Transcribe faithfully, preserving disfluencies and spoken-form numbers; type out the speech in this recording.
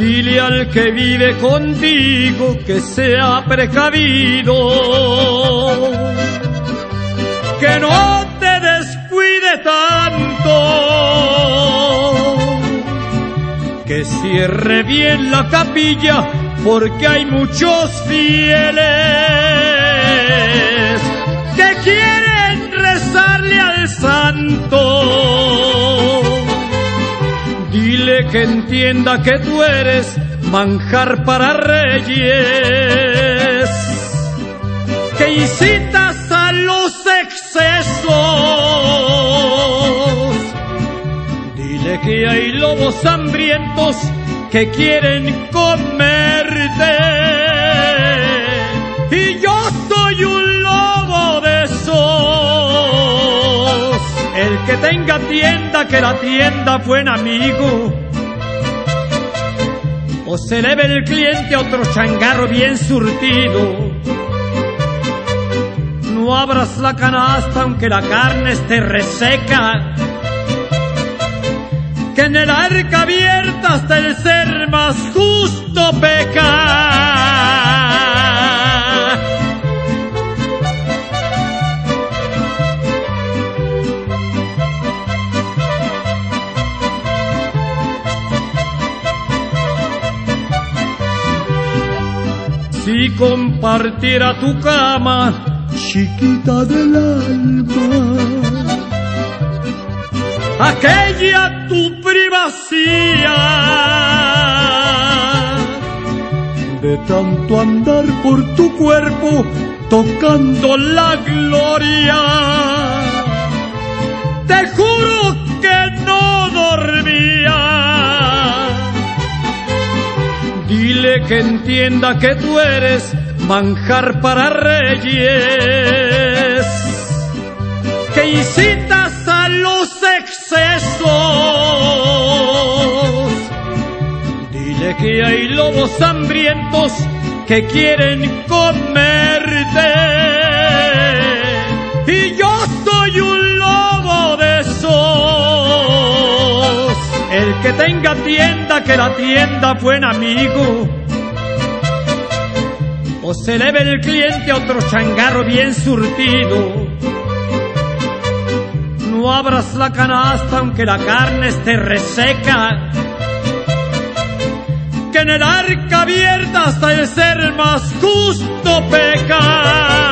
Dile al que vive contigo que sea precavido, que no te descuide tanto, que cierre bien la capilla porque hay muchos fieles que quieren rezarle al santo. Dile que entienda que tú eres manjar para reyes, que incitas a los excesos. Dile que hay lobos hambrientos que quieren comerte, y yo soy un lobo de esos. El que tenga tienda, que la tienda, buen amigo, o se eleve el cliente a otro changarro bien surtido. No abras la canasta aunque la carne esté reseca, que en el arca abierta hasta el ser más justo peca. Si compartiera tu cama, chiquita del alma, aquella tu privacidad, de tanto andar por tu cuerpo tocando la gloria, te juro que no dormía. Dile que entienda que tú eres manjar para reyes, que incitas a los excesos. Dile que hay lobos hambrientos que quieren comerte, y yo soy un lobo de esos. El que tenga tienda, que la tienda, buen amigo, o se eleve el cliente a otro changarro bien surtido. No abras la canasta aunque la carne esté reseca, que en el arca abierta hasta el ser más justo peca.